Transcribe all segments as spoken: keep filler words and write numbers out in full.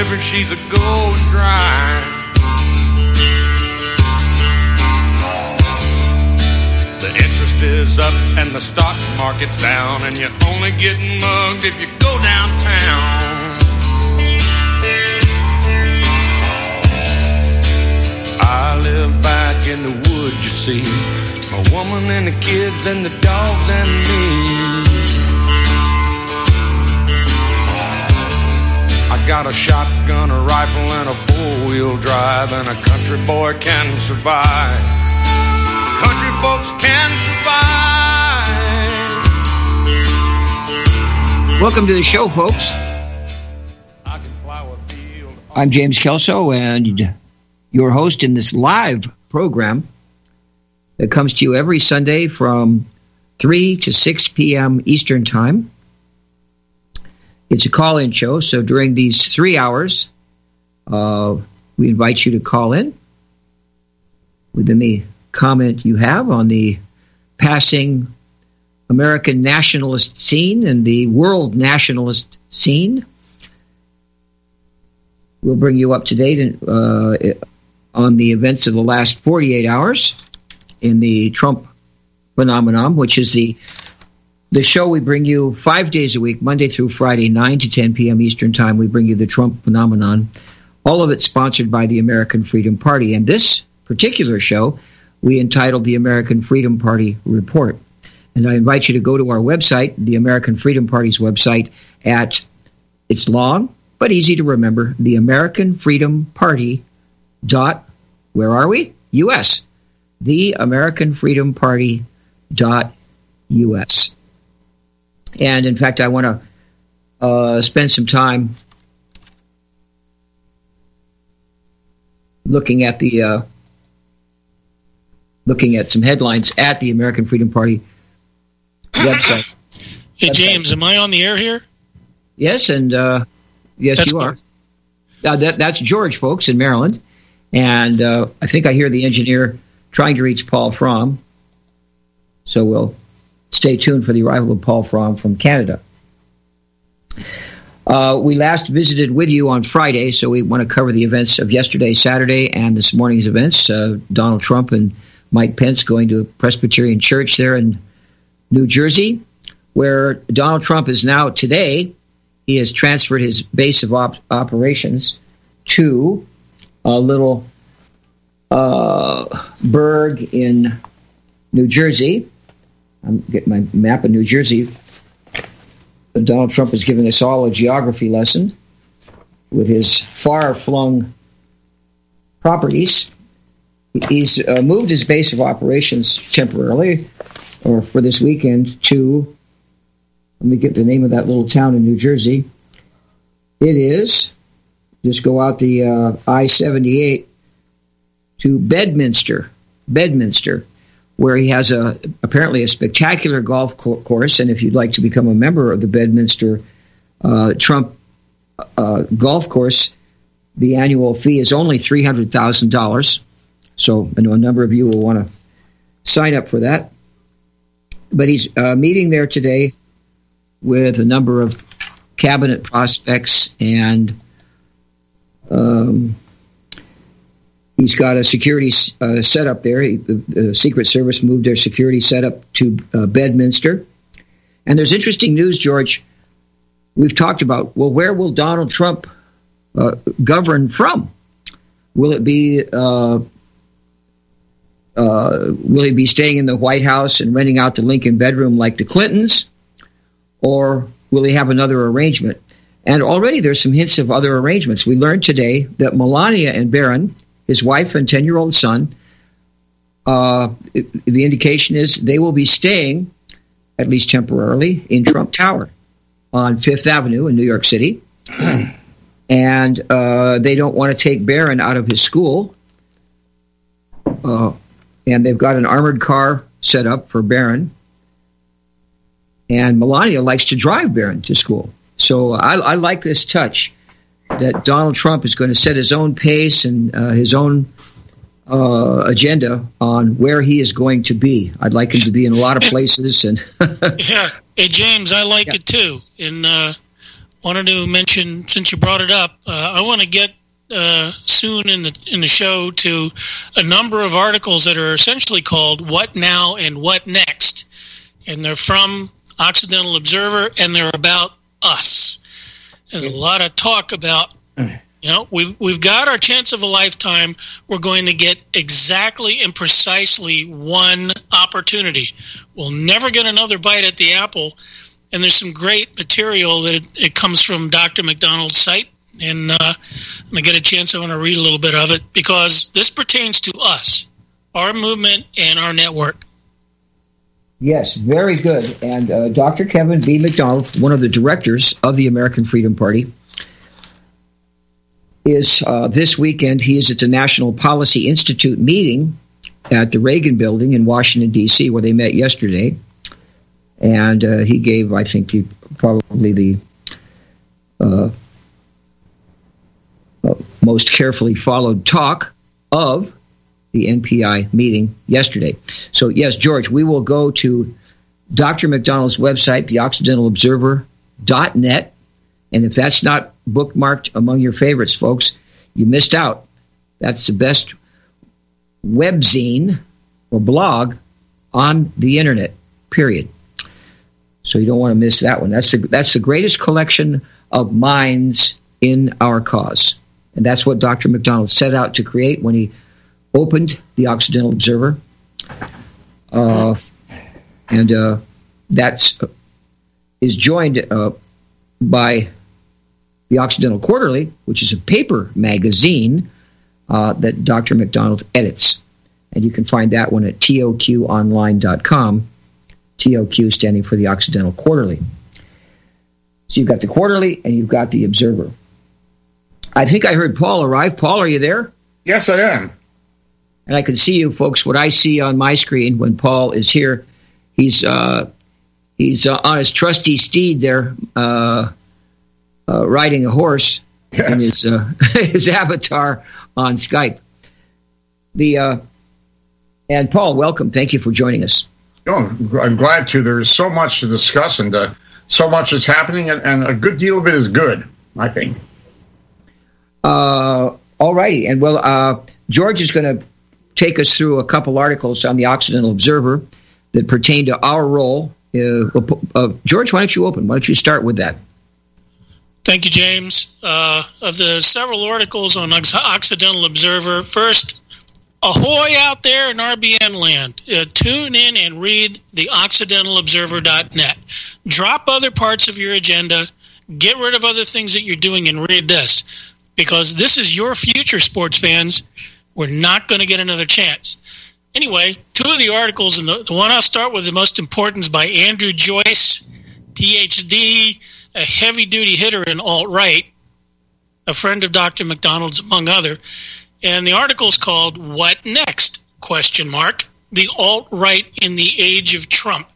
river, she's a going dry. The interest is up and the stock market's down, and you're only getting mugged if you go downtown. I live back in the woods, you see, my woman and the kids and the dogs and me. I got a shotgun, a rifle, and a four-wheel drive, and a country boy can survive. Country folks can survive. Welcome to the show, folks. I'm James Kelso, and your host in this live program that comes to you every Sunday from three to six p.m. Eastern Time. It's a call-in show, so during these three hours, uh, we invite you to call in with any comment you have on the passing American nationalist scene and the world nationalist scene. We'll bring you up to date uh, on the events of the last forty-eight hours in the Trump phenomenon, which is the the show we bring you five days a week, Monday through Friday, nine to ten p.m. Eastern Time. We bring you the Trump phenomenon, all of it sponsored by the American Freedom Party. And this particular show we entitled the American Freedom Party Report. And I invite you to go to our website, the American Freedom Party's website, at, it's long but easy to remember, the American Freedom Party dot, where are we? U S. The American Freedom Party dot U S. And in fact, I want to uh, spend some time looking at the uh, looking at some headlines at the American Freedom Party website. Hey, website. James, am I on the air here? Yes, and uh, yes, that's you cool. are. Uh, that, that's George, folks, in Maryland. And uh, I think I hear the engineer trying to reach Paul Fromm. So we'll stay tuned for the arrival of Paul Fromm from Canada. Uh, we last visited with you on Friday, so we want to cover the events of yesterday, Saturday, and this morning's events. Uh, Donald Trump and Mike Pence going to a Presbyterian church there in New Jersey, where Donald Trump is now today. He has transferred his base of op- operations to a little uh, burg in New Jersey. I'm getting my map of New Jersey. Donald Trump is giving us all a geography lesson with his far-flung properties. He's uh, moved his base of operations temporarily, or for this weekend, to, let me get the name of that little town in New Jersey. It is, just go out the uh, I seventy-eight to Bedminster, Bedminster, where he has a apparently a spectacular golf co- course. And if you'd like to become a member of the Bedminster uh, Trump uh, golf course, the annual fee is only three hundred thousand dollars. So I know a number of you will want to sign up for that. But he's uh, meeting there today with a number of cabinet prospects, and um, he's got a security uh, setup there. He, the, the Secret Service moved their security setup to uh, Bedminster. And there's interesting news, George. We've talked about, well, where will Donald Trump uh, govern from? Will it be, uh, uh, will he be staying in the White House and renting out the Lincoln bedroom like the Clintons? Or will he have another arrangement? And already there's some hints of other arrangements. We learned today that Melania and Barron, his wife and ten-year-old son, uh, it, the indication is they will be staying, at least temporarily, in Trump Tower on Fifth Avenue in New York City. And uh, they don't want to take Barron out of his school. Uh, and they've got an armored car set up for Barron. And Melania likes to drive Barron to school. So I, I like this touch that Donald Trump is going to set his own pace and uh, his own uh, agenda on where he is going to be. I'd like him to be in a lot of places. And yeah, hey James, I like yeah. it too. And uh, wanted to mention, since you brought it up, uh, I want to get uh, soon in the in the show to a number of articles that are essentially called "What Now" and "What Next," and they're from Occidental Observer, and they're about us. There's a lot of talk about, you know, we've, we've got our chance of a lifetime. We're going to get exactly and precisely one opportunity. We'll never get another bite at the apple. And there's some great material that it, it comes from Doctor McDonald's site. And uh, when I get a chance, I want to read a little bit of it, because this pertains to us, our movement, and our network. Yes, very good. And uh, Doctor Kevin B. McDonald, one of the directors of the American Freedom Party, is uh, this weekend. He is at the National Policy Institute meeting at the Reagan Building in Washington, D C, where they met yesterday. And uh, he gave, I think, the, probably the uh, uh, most carefully followed talk of the N P I meeting yesterday. So, yes, George, we will go to Doctor McDonald's website, the occidental observer dot net. And if that's not bookmarked among your favorites, folks, you missed out. That's the best webzine or blog on the internet, period. So you don't want to miss that one. That's the, that's the greatest collection of minds in our cause. And that's what Doctor McDonald set out to create when he opened the Occidental Observer. Uh, and uh, that uh, is joined uh, by the Occidental Quarterly, which is a paper magazine uh, that Doctor McDonald edits. And you can find that one at T O Q online dot com. T O Q standing for the Occidental Quarterly. So you've got the Quarterly and you've got the Observer. I think I heard Paul arrive. Paul, are you there? Yes, I am. And I can see you folks. What I see on my screen when Paul is here, he's uh, he's uh, on his trusty steed there, uh, uh, riding a horse, yes. in his uh, his avatar on Skype. The uh, and Paul, welcome. Thank you for joining us. Oh, I'm glad to. There's so much to discuss, and uh, so much is happening, and, and a good deal of it is good, I think. Uh, all righty. And, well, uh, George is going to take us through a couple articles on the Occidental Observer that pertain to our role. Uh, uh, George, why don't you open? Why don't you start with that? Thank you, James. Uh, of the several articles on Occidental Observer, first, ahoy out there in R B N land. Uh, tune in and read the occidental observer dot net. Drop other parts of your agenda. Get rid of other things that you're doing and read this. Because this is your future, sports fans. We're not going to get another chance. Anyway, two of the articles, and the, the one I'll start with, the most important, is by Andrew Joyce, P H D, a heavy-duty hitter in alt-right, a friend of Doctor McDonald's, among other. And the article is called "What Next?" question mark, the alt-right in the age of Trump.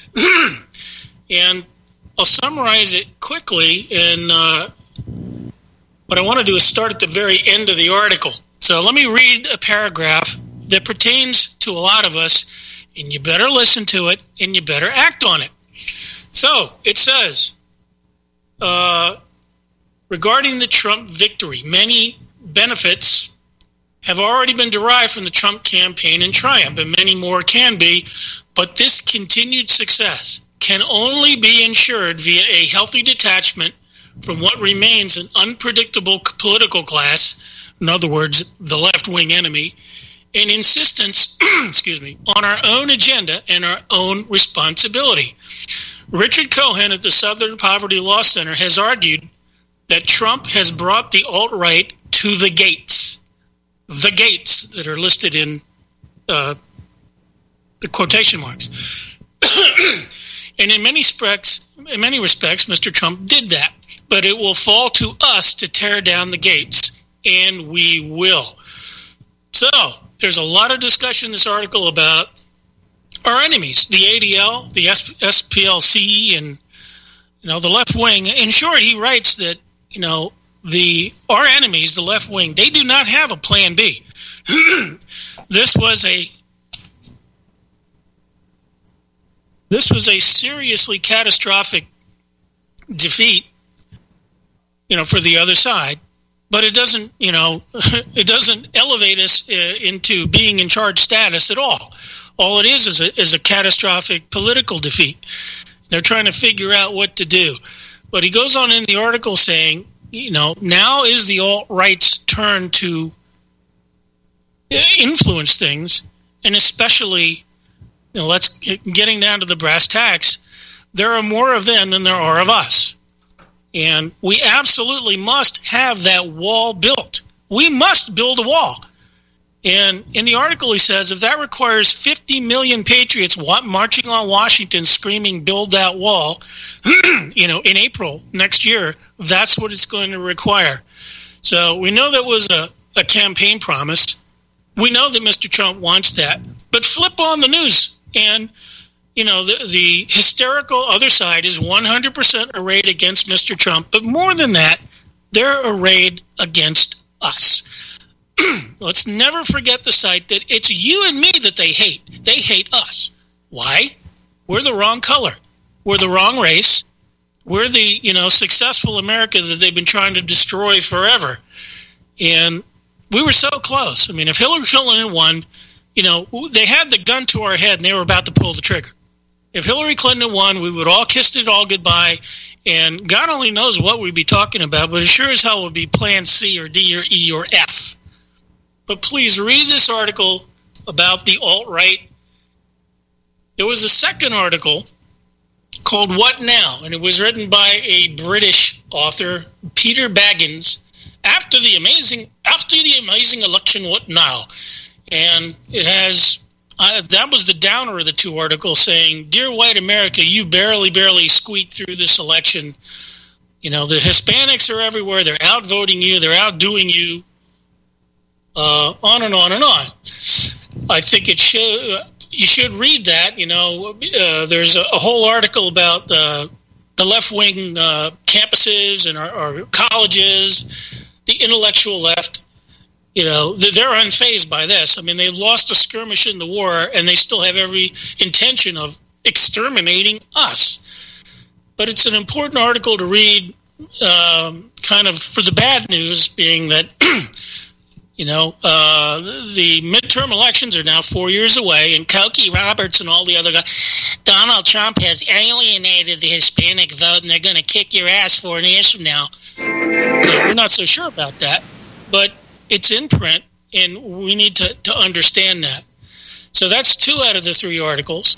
And I'll summarize it quickly, and uh, what I want to do is start at the very end of the article. So let me read a paragraph that pertains to a lot of us, and you better listen to it, and you better act on it. So it says, uh, regarding the Trump victory, many benefits have already been derived from the Trump campaign and triumph, and many more can be, but this continued success can only be ensured via a healthy detachment from what remains an unpredictable political class, in other words, the left-wing enemy, and insistence, excuse me, on our own agenda and our own responsibility. Richard Cohen at the Southern Poverty Law Center has argued that Trump has brought the alt-right to the gates. The gates that are listed in uh, the quotation marks. And in many respects, in many respects, Mister Trump did that. But it will fall to us to tear down the gates, and we will. So there's a lot of discussion in this article about our enemies, the A D L, the S P L C, and you know the left wing. In short, he writes that you know. The our enemies, the left wing, they do not have a plan B. This was a this was a seriously catastrophic defeat you know, for the other side. But it doesn't, you know, it doesn't elevate us uh, into being in charge status at all. All it is is a, is a catastrophic political defeat. They're trying to figure out what to do. But he goes on in the article saying, you know, now is the alt-right's turn to influence things, and especially, you know, let's getting down to the brass tacks, there are more of them than there are of us. And we absolutely must have that wall built. We must build a wall. And in the article he says, if that requires fifty million patriots marching on Washington screaming, build that wall, you know, in April next year, that's what it's going to require. So we know that was a, a campaign promise. We know that Mister Trump wants that. But flip on the news and, you know, the, the hysterical other side is one hundred percent arrayed against Mister Trump. But more than that, they're arrayed against us. Let's never forget the site that it's you and me that they hate. They hate us. Why? We're the wrong color. We're the wrong race. We're the, you know, successful America that they've been trying to destroy forever. And we were so close. I mean, if Hillary Clinton won, you know, they had the gun to our head and they were about to pull the trigger. If Hillary Clinton won, we would all kiss it all goodbye, and God only knows what we'd be talking about, but it sure as hell would be Plan C or D or E or F. But please read this article about the alt-right. There was a second article called What Now? And it was written by a British author, Peter Baggins, after the amazing after the amazing election, What Now? And it has, uh, that was the downer of the two articles, saying, Dear White America, you barely, barely squeaked through this election. You know, the Hispanics are everywhere. They're outvoting you. They're outdoing you. Uh, on and on and on. I think it should. Uh, you should read that. You know, uh, there's a, a whole article about uh, the left-wing uh, campuses and our, our colleges, the intellectual left. You know, they're unfazed by this. I mean, they've lost a skirmish in the war, and they still have every intention of exterminating us. But it's an important article to read, um, kind of for the bad news, being that. You know, uh, the midterm elections are now four years away, and Cokie Roberts and all the other guys, Donald Trump has alienated the Hispanic vote, and they're going to kick your ass four years from now. You know, we're not so sure about that, but it's in print, and we need to, to understand that. So that's two out of the three articles.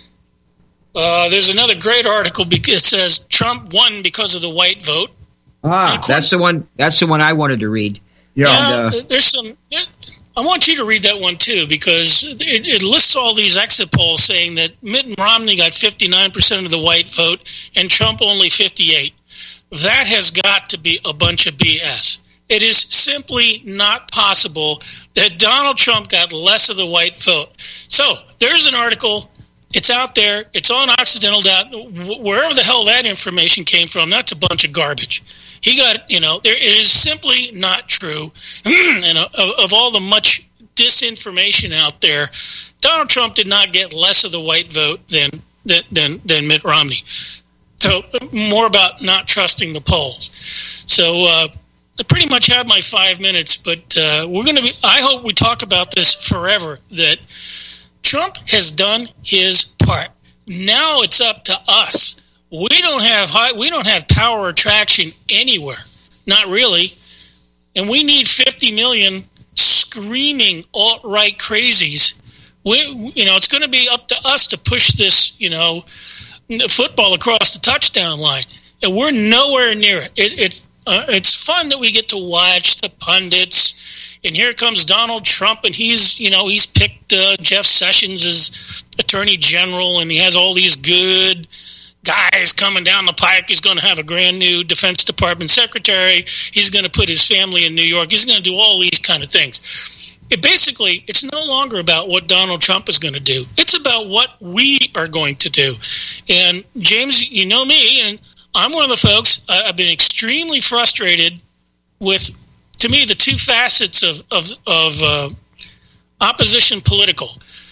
Uh, there's another great article because it says Trump won because of the white vote. Ah, that's the one. That's the one I wanted to read. Yeah, and, uh, there's some. There, I want you to read that one too, because it, it lists all these exit polls saying that Mitt Romney got fifty-nine percent of the white vote and Trump only fifty-eight. That has got to be a bunch of B S. It is simply not possible that Donald Trump got less of the white vote. So there's an article. It's out there. It's on Occidental. Wherever the hell that information came from, that's a bunch of garbage. He got, you know, there, it is simply not true. And of, of all the much disinformation out there, Donald Trump did not get less of the white vote than than than, than Mitt Romney. So more about not trusting the polls. So uh, I pretty much have my five minutes, but uh, we're going to be. I hope we talk about this forever. That Trump has done his part. Now it's up to us. We don't have high, we don't have power attraction anywhere, not really, and we need fifty million screaming alt-right crazies. We, you know, it's going to be up to us to push this, you know, football across the touchdown line, and we're nowhere near it. it it's uh, it's fun that we get to watch the pundits, and here comes Donald Trump, and he's, you know, he's picked uh, Jeff Sessions as Attorney General, and he has all these good guys coming down the pike. He's going to have a brand new Defense Department secretary. He's going to put his family in New York. He's going to do all these kind of things. It basically, it's no longer about what Donald Trump is going to do. It's about what we are going to do. And James, you know me, and I'm one of the folks, I've been extremely frustrated with, to me, the two facets of, of, of uh, opposition political.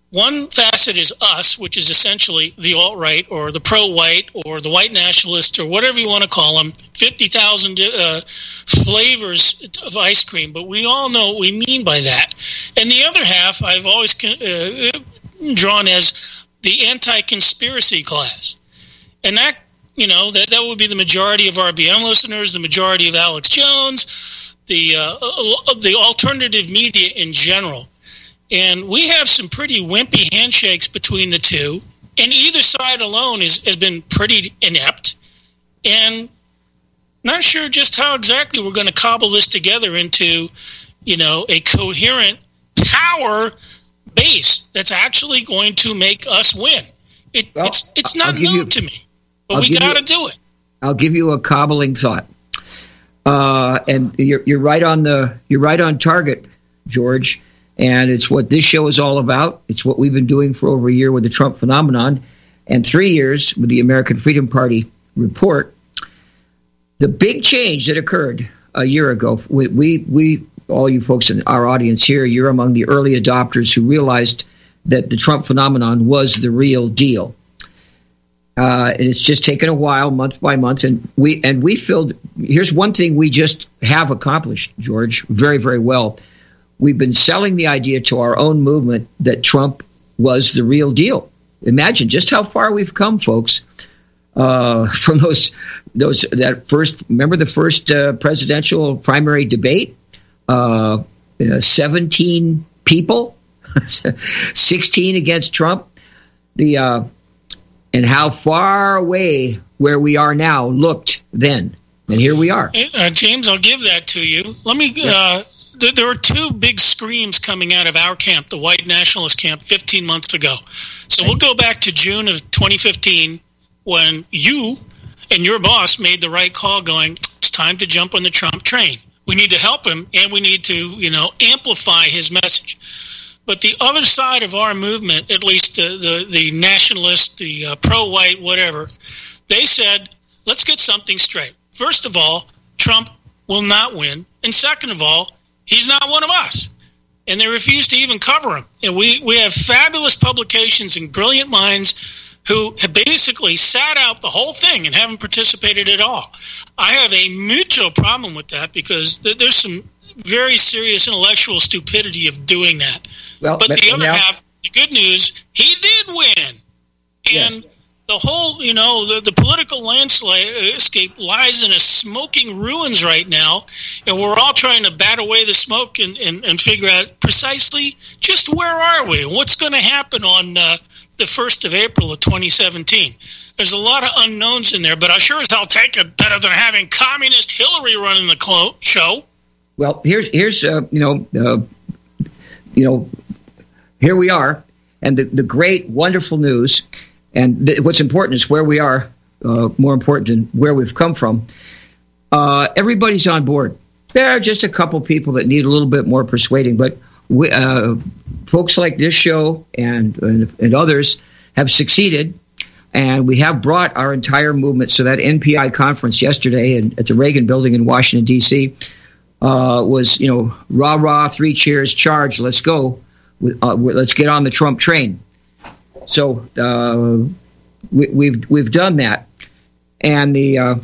One facet is us, which is essentially the alt-right or the pro-white or the white nationalist or whatever you want to call them, fifty thousand uh, flavors of ice cream, but we all know what we mean by that. And the other half I've always uh, drawn as the anti-conspiracy class. And that, you know, that, that would be the majority of R B N listeners, the majority of Alex Jones, the uh, the alternative media in general. And we have some pretty wimpy handshakes between the two, and either side alone is, has been pretty inept, and not sure just how exactly we're going to cobble this together into, you know, a coherent power base that's actually going to make us win. It, well, it's it's not known you, to me, but I'll we got to you, do it. I'll give you a cobbling thought, uh, and you're you're right on the you're right on target, George. And it's what this show is all about. It's what we've been doing for over a year with the Trump phenomenon and three years with the American Freedom Party report. The big change that occurred a year ago, we, we, we all you folks in our audience here, you're among the early adopters who realized that the Trump phenomenon was the real deal. Uh, and it's just taken a while, month by month. And we, and we filled, here's one thing we just have accomplished, George, very, very well. We've been selling the idea to our own movement that Trump was the real deal. Imagine just how far we've come, folks, uh, from those those that first. Remember the first uh, presidential primary debate? Uh, uh, Seventeen people, sixteen against Trump. The uh, and how far away where we are now looked then, and here we are. Uh, James, I'll give that to you. Let me. Uh, There were two big screams coming out of our camp, the white nationalist camp, fifteen months ago. So we'll go back to June of twenty fifteen when you and your boss made the right call going, it's time to jump on the Trump train. We need to help him, and we need to, you know, amplify his message. But the other side of our movement, at least the, the, the nationalist, the uh, pro-white, whatever, they said, let's get something straight. First of all, Trump will not win. And second of all, he's not one of us. And they refuse to even cover him. And we, we have fabulous publications and brilliant minds who have basically sat out the whole thing and haven't participated at all. I have a mutual problem with that because th- there's some very serious intellectual stupidity of doing that. Well, but, but the other now, half, the good news, he did win. And yes. The whole, you know, the, the political landscape lies in a smoking ruins right now, and we're all trying to bat away the smoke and, and, and figure out precisely just where are we and what's going to happen on uh, the first of April of twenty seventeen. There's a lot of unknowns in there, but I sure as hell take it better than having communist Hillary running the clo- show. Well, here's here's uh, you know uh, you know here we are, and the the great wonderful news. And th- what's important is where we are, uh, more important than where we've come from. Uh, everybody's on board. There are just a couple people that need a little bit more persuading, but we, uh, folks like this show and, and and others have succeeded, and we have brought our entire movement. So that N P I conference yesterday in, at the Reagan Building in Washington, D C uh, was, you know, rah, rah, three cheers, charge, let's go. Uh, let's get on the Trump train. So uh, we, we've we've done that, and the uh,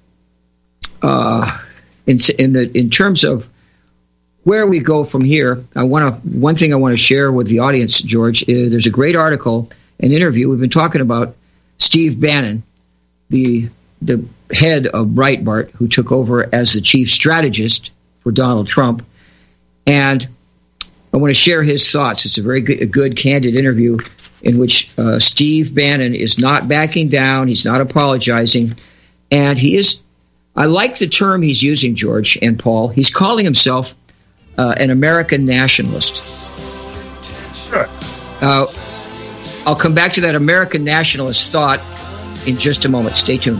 uh, in in the in terms of where we go from here, I want to one thing I want to share with the audience, George. Is there's a great article, an interview we've been talking about Steve Bannon, the the head of Breitbart, who took over as the chief strategist for Donald Trump, and I want to share his thoughts. It's a very good, a good candid interview in which uh, Steve Bannon is not backing down. He's not apologizing. And he is, I like the term he's using, George and Paul. He's calling himself uh, an American nationalist. Sure. Uh, I'll come back to that American nationalist thought in just a moment. Stay tuned.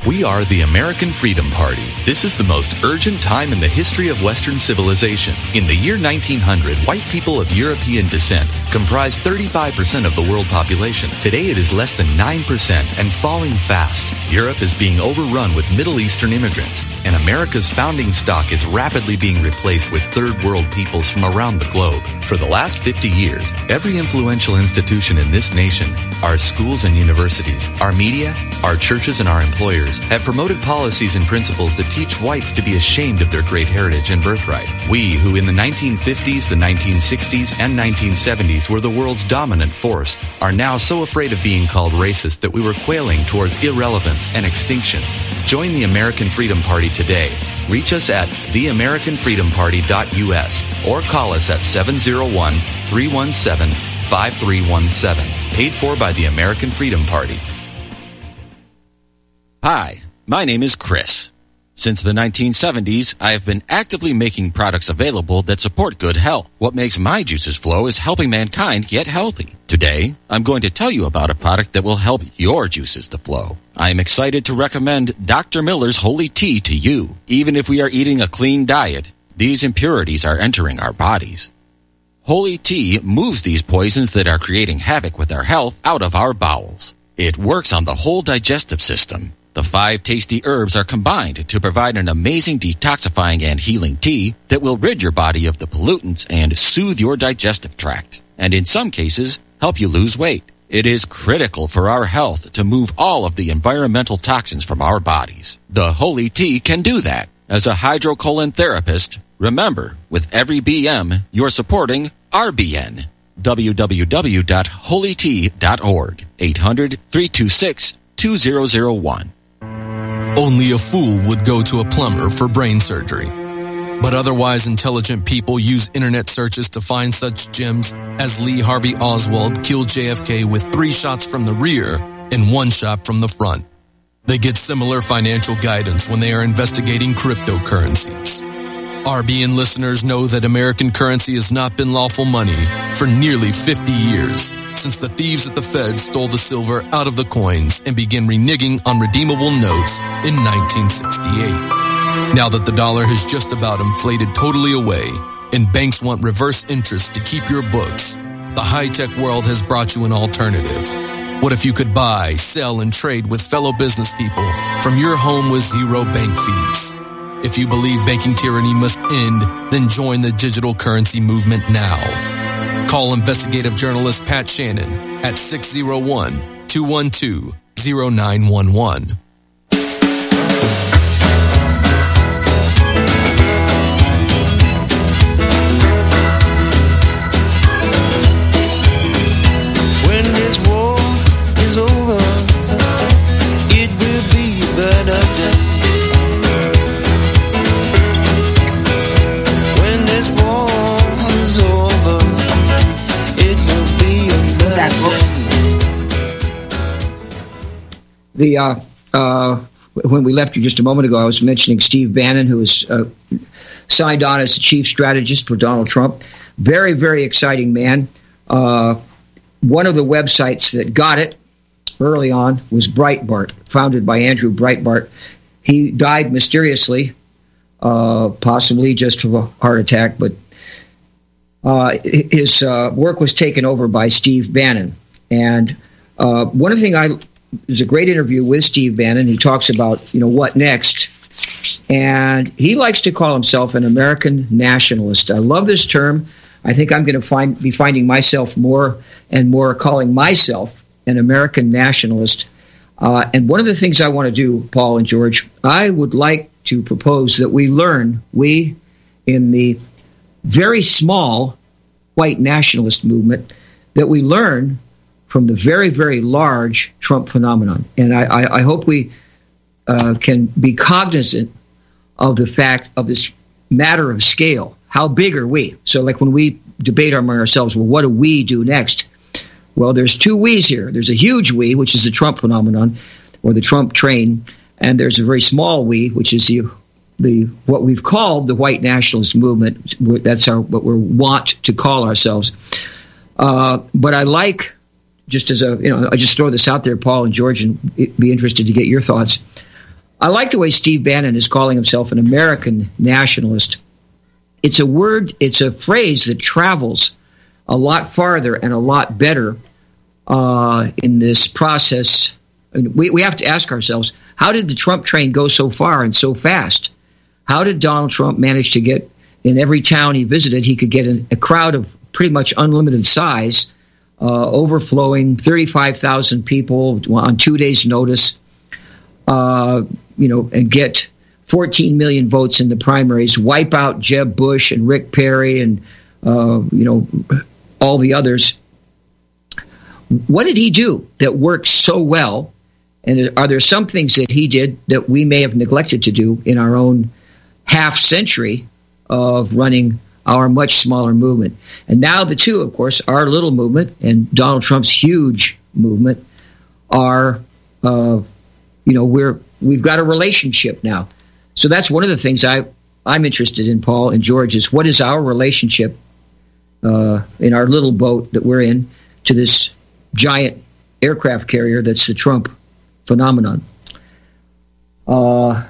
We are the American Freedom Party. This is the most urgent time in the history of Western civilization. In the year nineteen hundred, white people of European descent comprised thirty-five percent of the world population. Today it is less than nine percent and falling fast. Europe is being overrun with Middle Eastern immigrants, and America's founding stock is rapidly being replaced with third world peoples from around the globe. For the last fifty years, every influential institution in this nation, our schools and universities, our media, our churches, and our employers have promoted policies and principles that teach whites to be ashamed of their great heritage and birthright. We, who in the nineteen fifties, the nineteen sixties, and nineteen seventies were the world's dominant force, are now so afraid of being called racist that we were quailing towards irrelevance and extinction. Join the American Freedom Party today. Reach us at the american freedom party dot u s or call us at seven oh one, three one seven, five three one seven. Paid for by the American Freedom Party. Hi, my name is Chris. Since the nineteen seventies, I have been actively making products available that support good health. What makes my juices flow is helping mankind get healthy. Today, I'm going to tell you about a product that will help your juices to flow. I am excited to recommend Doctor Miller's Holy Tea to you. Even if we are eating a clean diet, these impurities are entering our bodies. Holy Tea moves these poisons that are creating havoc with our health out of our bowels. It works on the whole digestive system. The five tasty herbs are combined to provide an amazing detoxifying and healing tea that will rid your body of the pollutants and soothe your digestive tract, and in some cases, help you lose weight. It is critical for our health to move all of the environmental toxins from our bodies. The Holy Tea can do that. As a hydrocolon therapist, remember, with every B M, you're supporting R B N. w w w dot holy tea dot org. eight hundred, three two six, two zero zero one. Only a fool would go to a plumber for brain surgery. But otherwise intelligent people use internet searches to find such gems as Lee Harvey Oswald killed J F K with three shots from the rear and one shot from the front. They get similar financial guidance when they are investigating cryptocurrencies. R B N listeners know that American currency has not been lawful money for nearly fifty years, since the thieves at the Fed stole the silver out of the coins and began reneging on redeemable notes in nineteen sixty-eight. Now that the dollar has just about inflated totally away and banks want reverse interest to keep your books, the high-tech world has brought you an alternative. What if you could buy, sell, and trade with fellow business people from your home with zero bank fees? If you believe banking tyranny must end, then join the digital currency movement now. Call investigative journalist Pat Shannon at six oh one, two one two, oh nine one one. When this war is over, it will be a better day. When this war is over, it will be a better day. The uh, uh, when we left you just a moment ago, I was mentioning Steve Bannon, who was uh, signed on as the chief strategist for Donald Trump. Very, very exciting man. Uh, one of the websites that got it early on was Breitbart, founded by Andrew Breitbart. He died mysteriously, uh, possibly just from a heart attack, but uh, his uh, work was taken over by Steve Bannon. And uh, one of the things I There's a great interview with Steve Bannon. He talks about, you know, what next. And he likes to call himself an American nationalist. I love this term. I think I'm going to find be finding myself more and more calling myself an American nationalist. Uh, and one of the things I want to do, Paul and George, I would like to propose that we learn, we in the very small white nationalist movement, that we learn from the very, very large Trump phenomenon. And I, I, I hope we uh, can be cognizant of the fact of this matter of scale. How big are we? So like when we debate among ourselves, well, what do we do next? Well, there's two we's here. There's a huge we, which is the Trump phenomenon or the Trump train. And there's a very small we, which is the the what we've called the white nationalist movement. That's our what we're wont to call ourselves. Uh, but I like, just as a, you know, I just throw this out there, Paul and George, and be interested to get your thoughts. I like the way Steve Bannon is calling himself an American nationalist. It's a word, it's a phrase that travels a lot farther and a lot better uh, in this process. I mean, we, we have to ask ourselves, how did the Trump train go so far and so fast? How did Donald Trump manage to get, in every town he visited, he could get a, a crowd of pretty much unlimited size, uh, overflowing thirty-five thousand people on two days' notice, uh, you know, and get fourteen million votes in the primaries, wipe out Jeb Bush and Rick Perry and, uh, you know, all the others. What did he do that worked so well? And are there some things that he did that we may have neglected to do in our own half century of running our much smaller movement? And now the two, of course, our little movement and Donald Trump's huge movement are, uh, you know, we're we've got a relationship now. So that's one of the things I I'm interested in, Paul and George, is what is our relationship uh, in our little boat that we're in to this giant aircraft carrier that's the Trump phenomenon. Uh,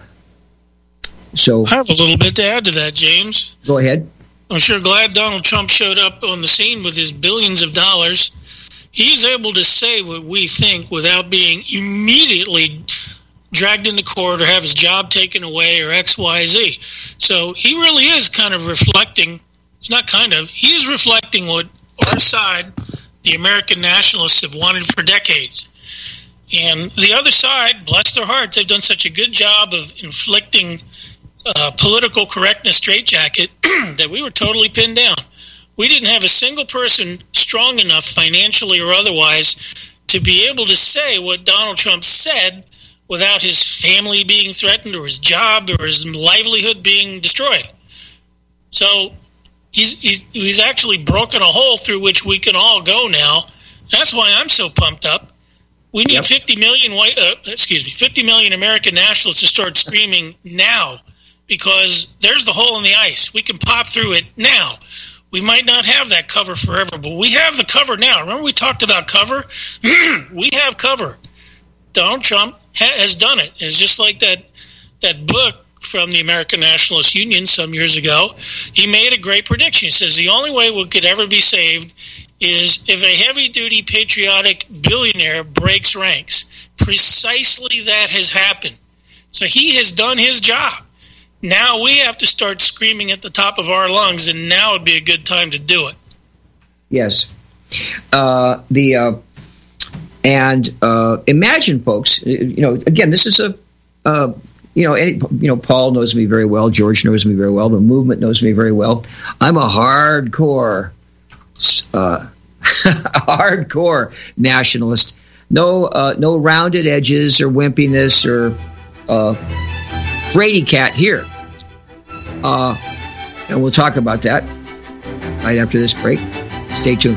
so I have a little bit to add to that, James. Go ahead. I'm sure glad Donald Trump showed up on the scene with his billions of dollars. He's able to say what we think without being immediately dragged into court or have his job taken away or X, Y, Z. So he really is kind of reflecting, it's not kind of, he is reflecting what our side, the American nationalists, have wanted for decades. And the other side, bless their hearts, they've done such a good job of inflicting uh, political correctness straitjacket that we were totally pinned down. We didn't have a single person strong enough, financially or otherwise, to be able to say what Donald Trump said without his family being threatened or his job or his livelihood being destroyed. So he's he's, he's actually broken a hole through which we can all go now. That's why I'm so pumped up. We need yep. fifty million white, uh, excuse me, fifty million American nationalists to start screaming now, because there's the hole in the ice. We can pop through it now. We might not have that cover forever, but we have the cover now. Remember we talked about cover? We have cover. Donald Trump ha- has done it. It's just like that that book from the American Nationalist Union some years ago. He made a great prediction. He says the only way we could ever be saved is if a heavy-duty patriotic billionaire breaks ranks. Precisely that has happened. So he has done his job. Now we have to start screaming at the top of our lungs, and now would be a good time to do it. Yes. Uh, the uh, and uh, imagine, folks. You know, again, this is a uh, you know, any, you know, Paul knows me very well. George knows me very well. The movement knows me very well. I'm a hardcore, uh, hardcore nationalist. No, uh, no rounded edges or wimpiness or. Uh, Frady cat here. Uh, and we'll talk about that right after this break. Stay tuned.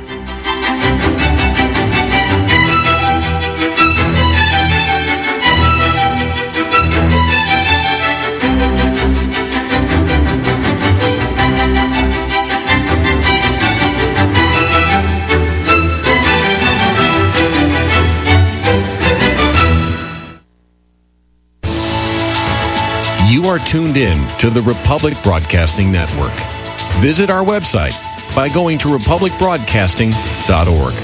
You are tuned in to the Republic Broadcasting Network. Visit our website by going to republic broadcasting dot org.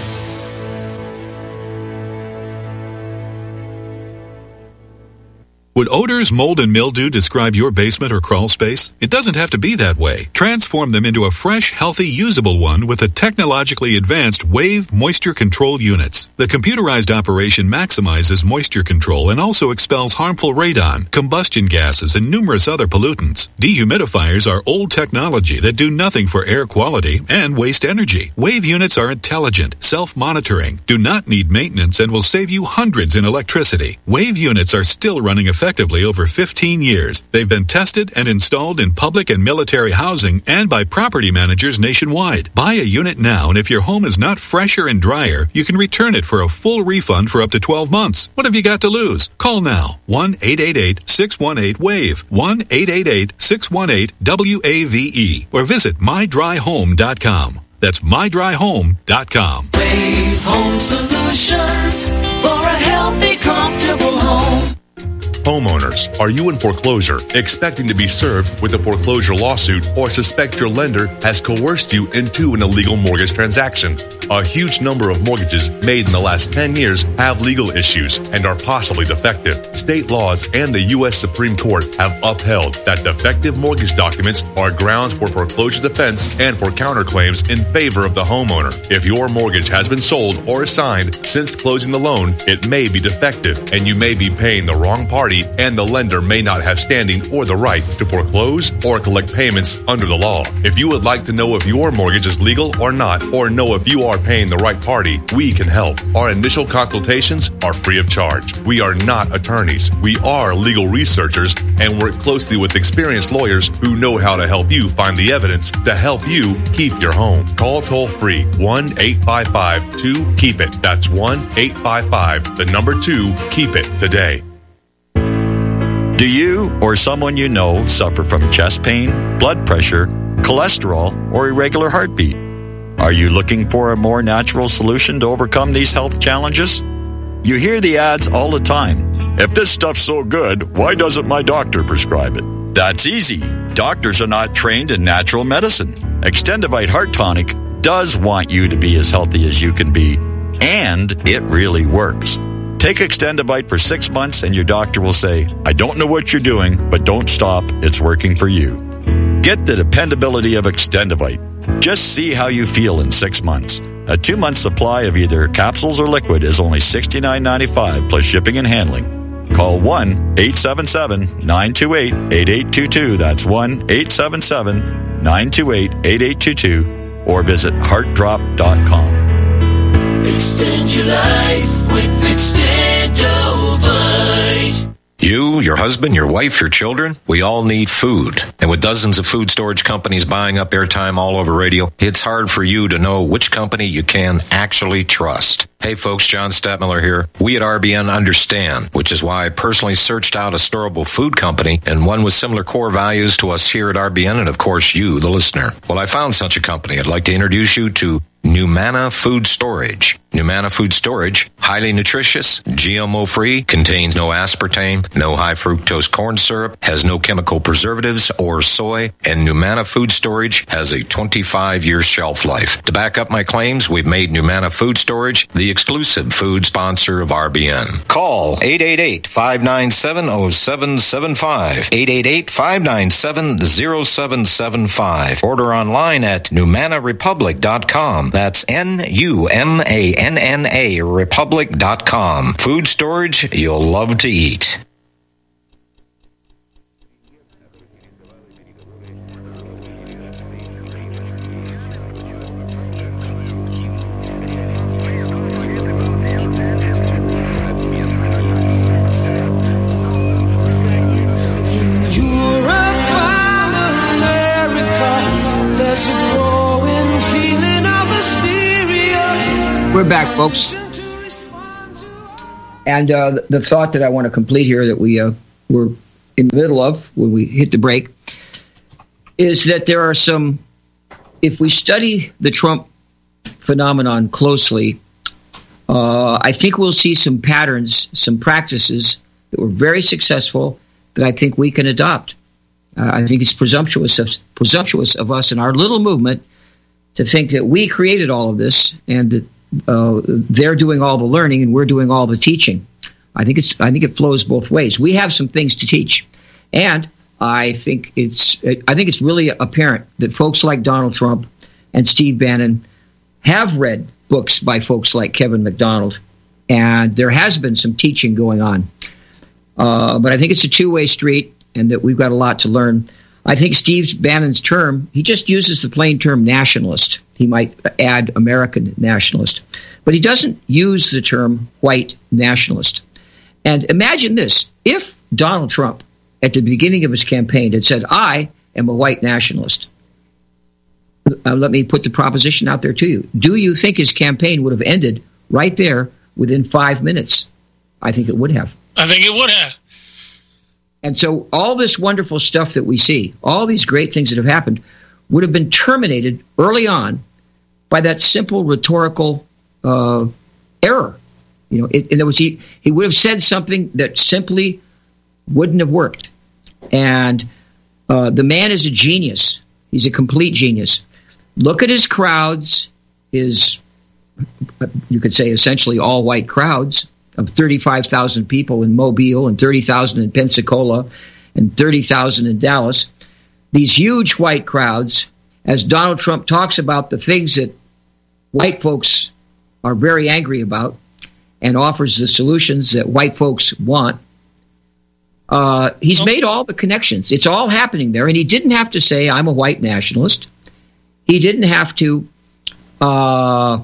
Would odors, mold, and mildew describe your basement or crawl space? It doesn't have to be that way. Transform them into a fresh, healthy, usable one with the technologically advanced Wave Moisture Control Units. The computerized operation maximizes moisture control and also expels harmful radon, combustion gases, and numerous other pollutants. Dehumidifiers are old technology that do nothing for air quality and waste energy. Wave units are intelligent, self-monitoring, do not need maintenance, and will save you hundreds in electricity. Wave units are still running effectively effectively over fifteen years. They've been tested and installed in public and military housing and by property managers nationwide. Buy a unit now, and if your home is not fresher and drier, you can return it for a full refund for up to twelve months. What have you got to lose? Call now. one eight eight eight, six one eight, W A V E. one eight eight eight, six one eight, W A V E. Or visit my dry home dot com. That's my dry home dot com. Wave Home Solutions for a healthy, comfortable home. Homeowners, are you in foreclosure, expecting to be served with a foreclosure lawsuit, or suspect your lender has coerced you into an illegal mortgage transaction? A huge number of mortgages made in the last ten years have legal issues and are possibly defective. State laws and the U S Supreme Court have upheld that defective mortgage documents are grounds for foreclosure defense and for counterclaims in favor of the homeowner. If your mortgage has been sold or assigned since closing the loan, it may be defective and you may be paying the wrong party, and the lender may not have standing or the right to foreclose or collect payments under the law. If you would like to know if your mortgage is legal or not, or know if you are paying the right party, we can help. Our initial consultations are free of charge. We are not attorneys. We are legal researchers and work closely with experienced lawyers who know how to help you find the evidence to help you keep your home. Call toll free one eight five five two keep it. That's one eight five five, the number two, keep it today. Do you or someone you know suffer from chest pain, blood pressure, cholesterol, or irregular heartbeat? Are you looking for a more natural solution to overcome these health challenges? You hear the ads all the time. If this stuff's so good, why doesn't my doctor prescribe it? That's easy. Doctors are not trained in natural medicine. Extendivite Heart Tonic does want you to be as healthy as you can be, and it really works. Take Extendivite for six months and your doctor will say, I don't know what you're doing, but don't stop. It's working for you. Get the dependability of Extendivite. Just see how you feel in six months. A two-month supply of either capsules or liquid is only sixty-nine ninety-five plus shipping and handling. Call one eight seven seven nine two eight eight eight two two. That's one eight seven seven nine two eight eight eight two two or visit heart drop dot com. Extend your life with Extendovite. You, your husband, your wife, your children, we all need food. And with dozens of food storage companies buying up airtime all over radio, it's hard for you to know which company you can actually trust. Hey folks, John Stadtmiller here. We at R B N understand, which is why I personally searched out a storable food company and one with similar core values to us here at R B N and of course you, the listener. Well, I found such a company. I'd like to introduce you to Numana Food Storage. Numana Food Storage, highly nutritious, G M O-free, contains no aspartame, no high fructose corn syrup, has no chemical preservatives or soy, and Numana Food Storage has a twenty-five year shelf life. To back up my claims, we've made Numana Food Storage the exclusive food sponsor of R B N. Call eight eight eight, five nine seven, zero seven seven five, eight eight eight, five nine seven, zero seven seven five. Order online at numana republic dot com. That's N U M A N N A republic dot com. Food storage you'll love to eat. We're back, folks. And uh, the thought that I want to complete here that we uh, were in the middle of when we hit the break is that there are some, if we study the Trump phenomenon closely, uh, I think we'll see some patterns, some practices that were very successful that I think we can adopt. Uh, I think it's presumptuous of, presumptuous of us in our little movement to think that we created all of this and that uh, they're doing all the learning and we're doing all the teaching. I think it's. I think it flows both ways. We have some things to teach, and I think it's. I think it's really apparent that folks like Donald Trump and Steve Bannon have read books by folks like Kevin MacDonald, and there has been some teaching going on. Uh, but I think it's a two-way street, and that we've got a lot to learn. I think Steve Bannon's term, he just uses the plain term nationalist. He might add American nationalist. But he doesn't use the term white nationalist. And imagine this. If Donald Trump, at the beginning of his campaign, had said, I am a white nationalist, uh, let me put the proposition out there to you. Do you think his campaign would have ended right there within five minutes? I think it would have. I think it would have. And so all this wonderful stuff that we see, all these great things that have happened, would have been terminated early on by that simple rhetorical uh, error. You know, it, and there was he, he would have said something that simply wouldn't have worked. And uh, the man is a genius. He's a complete genius. Look at his crowds, his, you could say, essentially all-white crowds of thirty-five thousand people in Mobile and thirty thousand in Pensacola and thirty thousand in Dallas. These huge white crowds, as Donald Trump talks about the things that white folks are very angry about and offers the solutions that white folks want. Uh, he's made all the connections. It's all happening there. And he didn't have to say, I'm a white nationalist. He didn't have to. Uh,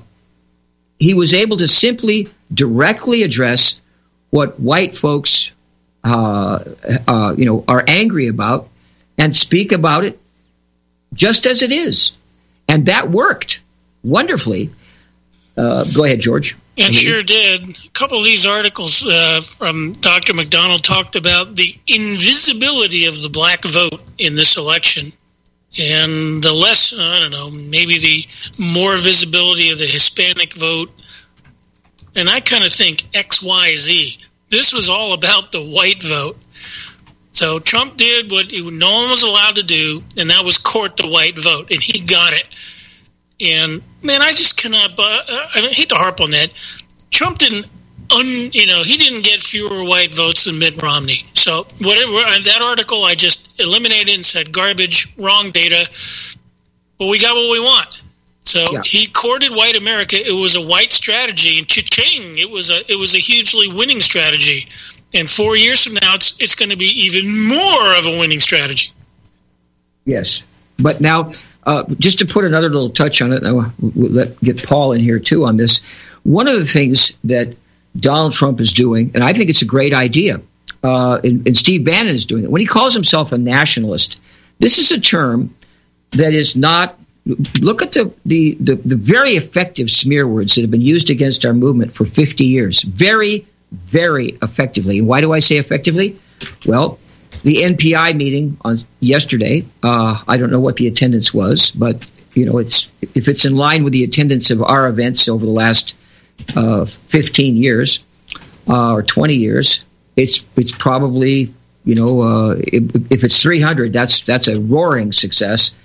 he was able to simply directly address what white folks uh, uh, you know, are angry about and speak about it just as it is. And that worked wonderfully. Uh, go ahead, George. It sure did. A couple of these articles uh, from Doctor McDonald talked about the invisibility of the black vote in this election. And the less, I don't know, maybe the more visibility of the Hispanic vote. And I kind of think X Y Z. This was all about the white vote. So Trump did what no one was allowed to do, and that was court the white vote, and he got it. And, man, I just cannot, uh, I hate to harp on that. Trump didn't, un, you know, he didn't get fewer white votes than Mitt Romney. So whatever, that article I just eliminated and said garbage, wrong data, but we got what we want. So yeah. He courted white America. It was a white strategy, and cha-ching, it was a, it was a hugely winning strategy. And four years from now, it's it's going to be even more of a winning strategy. Yes. But now, uh, just to put another little touch on it, I'll let get Paul in here, too, on this. One of the things that Donald Trump is doing, and I think it's a great idea, uh, and, and Steve Bannon is doing it, when he calls himself a nationalist, this is a term that is not – look at the, the, the, the very effective smear words that have been used against our movement for fifty years. Very very effectively. And why do I say effectively? Well, the N P I meeting on yesterday, uh, I don't know what the attendance was, but you know, it's if it's in line with the attendance of our events over the last uh, fifteen years uh, or twenty years, it's it's probably, you know, uh, if, if it's three hundred, that's that's a roaring success.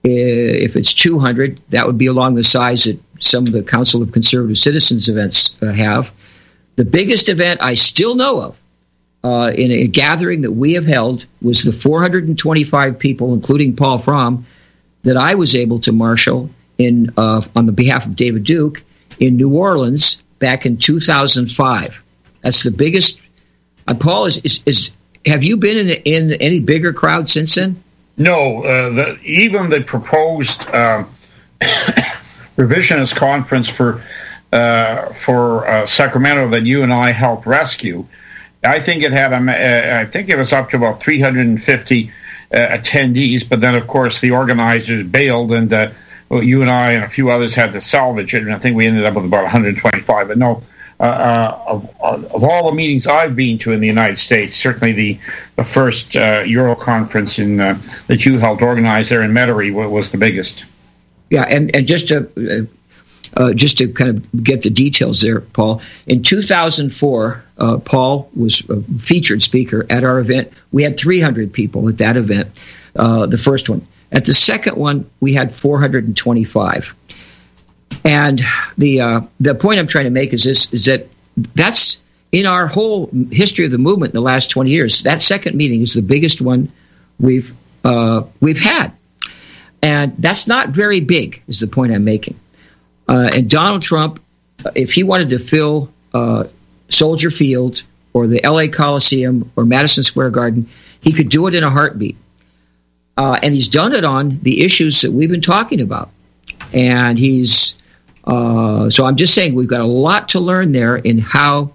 If it's two hundred, that would be along the size that some of the Council of Conservative Citizens events uh, have. The biggest event I still know of uh, in a gathering that we have held was the four hundred twenty-five people, including Paul Fromm, that I was able to marshal in uh, on the behalf of David Duke in New Orleans back in two thousand five. That's the biggest. Uh, Paul, is, is is have you been in, in any bigger crowd since then? No, uh, the, even the proposed uh, revisionist conference for. Uh, for uh, Sacramento that you and I helped rescue, I think it had a, uh, I think it was up to about three hundred fifty uh, attendees, but then of course the organizers bailed, and uh, well, you and I and a few others had to salvage it, and I think we ended up with about one hundred twenty-five. But no, uh, uh, of, of all the meetings I've been to in the United States, certainly the the first uh, Euro conference in uh, that you helped organize there in Metairie was the biggest. Yeah, and and just to. Uh, Uh, just to kind of get the details there, Paul. In two thousand four, uh, Paul was a featured speaker at our event. We had three hundred people at that event, uh, the first one. At the second one, we had four hundred twenty-five. And the uh, the point I'm trying to make is this: is that that's in our whole history of the movement in the last twenty years. That second meeting is the biggest one we've uh, we've had, and that's not very big. Is the point I'm making. Uh, and Donald Trump, if he wanted to fill uh, Soldier Field or the L A Coliseum or Madison Square Garden, he could do it in a heartbeat. Uh, and he's done it on the issues that we've been talking about. And he's, uh, so I'm just saying we've got a lot to learn there in how,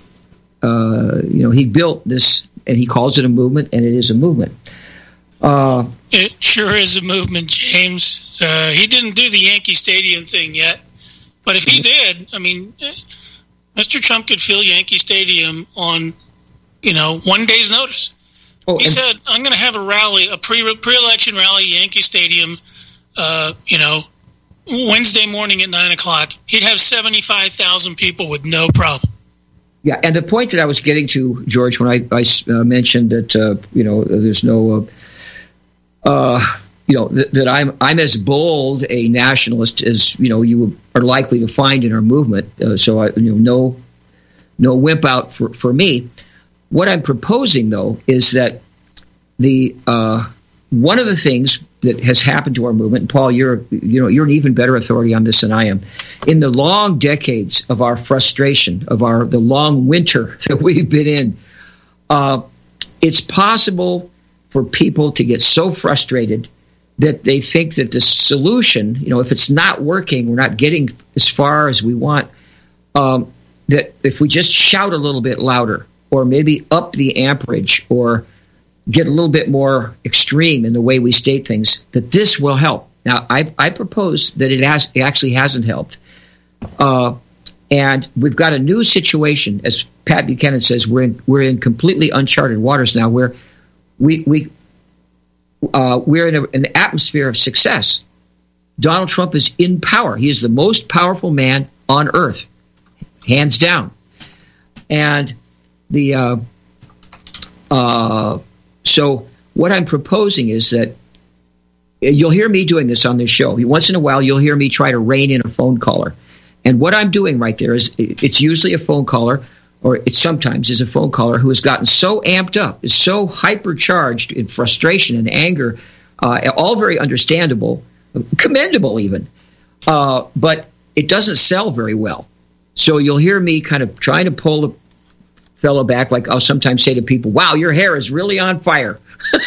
uh, you know, he built this, and he calls it a movement, and it is a movement. Uh, it sure is a movement, James. Uh, he didn't do the Yankee Stadium thing yet, but if he did, I mean, Mister Trump could fill Yankee Stadium on, you know, one day's notice. Oh, he said, "I'm going to have a rally, a pre pre-election rally, Yankee Stadium, uh, you know, Wednesday morning at nine o'clock." He'd have seventy-five thousand people with no problem. Yeah, and the point that I was getting to, George, when I, I uh, mentioned that uh, you know there's no, uh, uh, you know th- that I'm I'm as bold a nationalist as you know you are likely to find in our movement. Uh, so I, you know, no, no wimp out for, for me. What I'm proposing, though, is that the uh, one of the things that has happened to our movement, and Paul, you're you know you're an even better authority on this than I am. In the long decades of our frustration, of our the long winter that we've been in, uh, it's possible for people to get so frustrated that they think that the solution, you know, if it's not working, we're not getting as far as we want, um, that if we just shout a little bit louder, or maybe up the amperage, or get a little bit more extreme in the way we state things, that this will help. Now, I, I propose that it, has, it actually hasn't helped. Uh, and we've got a new situation, as Pat Buchanan says, we're in, we're in completely uncharted waters now, where we, we, uh, we're in a, an atmosphere of success. Donald Trump is in power. He is the most powerful man on earth, hands down. And the... Uh, uh, So what I'm proposing is that you'll hear me doing this on this show. Once in a while, you'll hear me try to rein in a phone caller. And what I'm doing right there is it's usually a phone caller, or it sometimes is a phone caller who has gotten so amped up, is so hypercharged in frustration and anger, uh, all very understandable, commendable even, uh, but it doesn't sell very well. So you'll hear me kind of trying to pull the fellow back, like I'll sometimes say to people, wow, your hair is really on fire.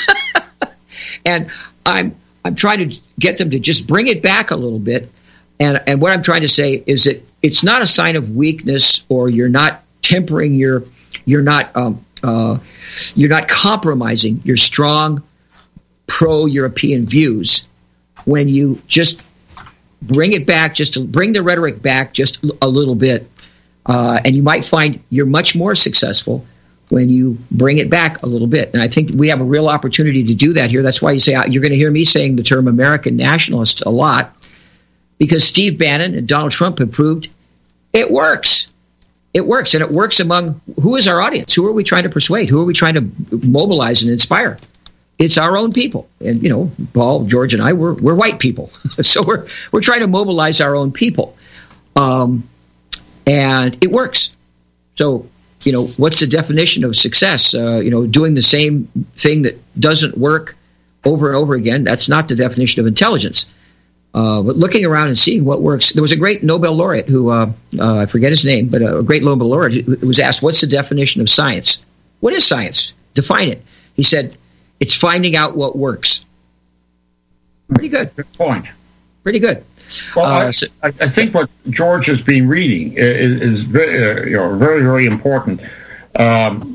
And I'm I'm trying to get them to just bring it back a little bit. And and what I'm trying to say is that it's not a sign of weakness, or you're not tempering your, you're not um, uh, you're not compromising your strong pro-European views when you just bring it back, just to bring the rhetoric back just a little bit. Uh, and you might find you're much more successful when you bring it back a little bit. And I think we have a real opportunity to do that here. That's why you say you're going to hear me saying the term American nationalist a lot, because Steve Bannon and Donald Trump have proved it works. It works. And it works among, who is our audience? Who are we trying to persuade? Who are we trying to mobilize and inspire? It's our own people. And, you know, Paul, George, and I, we're, we're white people. So we're, we're trying to mobilize our own people. Um, And it works. So, you know, what's the definition of success? Uh, you know, doing the same thing that doesn't work over and over again, that's not the definition of intelligence. Uh, but looking around and seeing what works. There was a great Nobel laureate who, uh, uh, I forget his name, but a great Nobel laureate who was asked, what's the definition of science? What is science? Define it. He said, it's finding out what works. Pretty good. Good point. Pretty good. Well, uh, I, so, I think what George has been reading is, is very, uh, you know, very, very important. Um,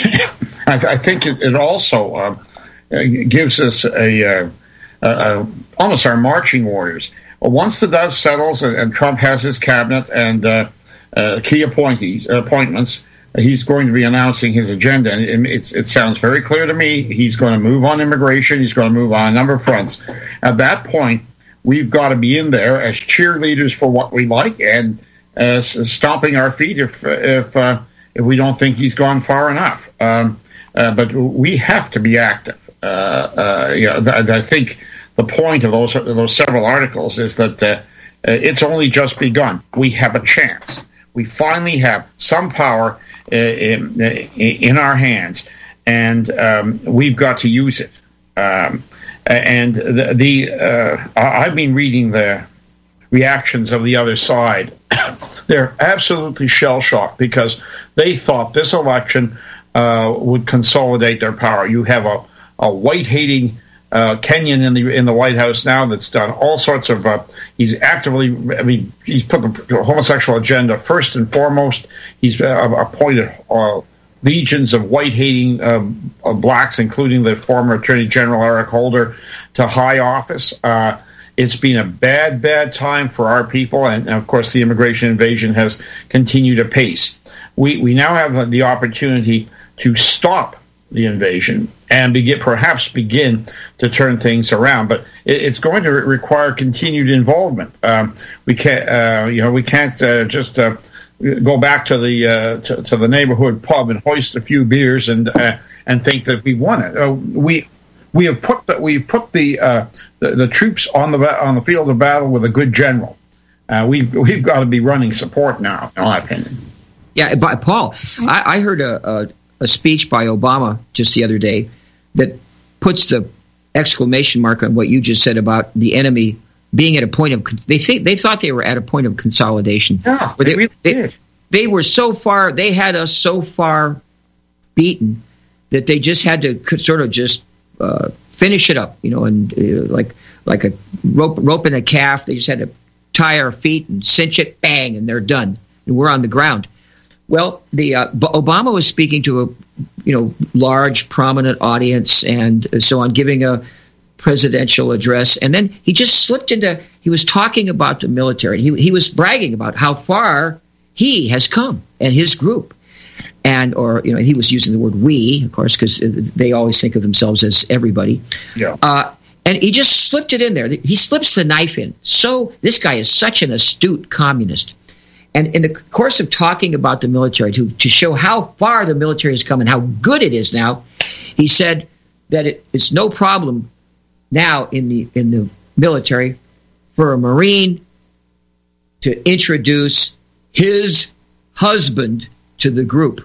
I, I think it, it also uh, gives us a, uh, a, a almost our marching orders. Once the dust settles and, and Trump has his cabinet and uh, uh, key appointees appointments, he's going to be announcing his agenda. And it's, it sounds very clear to me. He's going to move on immigration. He's going to move on a number of fronts. At that point, we've got to be in there as cheerleaders for what we like, and uh, stomping our feet if if uh, if we don't think he's gone far enough. Um, uh, but we have to be active. Uh, uh, you know, th- I think the point of those those several articles is that uh, it's only just begun. We have a chance. We finally have some power uh, in, in our hands, and um, we've got to use it. Um, And the, the uh, I've been reading the reactions of the other side. They're absolutely shell-shocked because they thought this election uh, would consolidate their power. You have a, a white-hating uh, Kenyan in the in the White House now that's done all sorts of. Uh, he's actively. I mean, he's put the homosexual agenda first and foremost. He's uh, appointed Uh, legions of white-hating um, uh, blacks, including the former Attorney General Eric Holder, to high office. Uh, it's been a bad, bad time for our people, and, and of course the immigration invasion has continued apace. We we now have the opportunity to stop the invasion and begin, perhaps begin to turn things around, but it, it's going to re- require continued involvement. Um, we can't, uh, you know, we can't uh, just. Uh, go back to the uh, to, to the neighborhood pub and hoist a few beers and uh, and think that we won it. Uh, we we have put the, we put the, uh, the the troops on the on the field of battle with a good general. Uh, we've we've got to be running support now, in my opinion. Yeah, but Paul, I, I heard a, a a speech by Obama just the other day that puts the exclamation mark on what you just said about the enemy being at a point of they think they thought they were at a point of consolidation. Yeah, they, they, really they, did. they were so far they had us so far beaten that they just had to sort of just uh, finish it up, you know, and uh, like like a rope roping a calf. They just had to tie our feet and cinch it, bang, and they're done, and we're on the ground. Well, the uh, Obama was speaking to a you know large, prominent audience and so on, giving a presidential address, and then he just slipped into. He was talking about the military. He he was bragging about how far he has come and his group, and or you know he was using the word we, of course, because they always think of themselves as everybody. Yeah. Uh, and he just slipped it in there. He slips the knife in. So this guy is such an astute communist. And in the course of talking about the military, to, to show how far the military has come and how good it is now, he said that it, it's no problem now in the in the military for a Marine to introduce his husband to the group.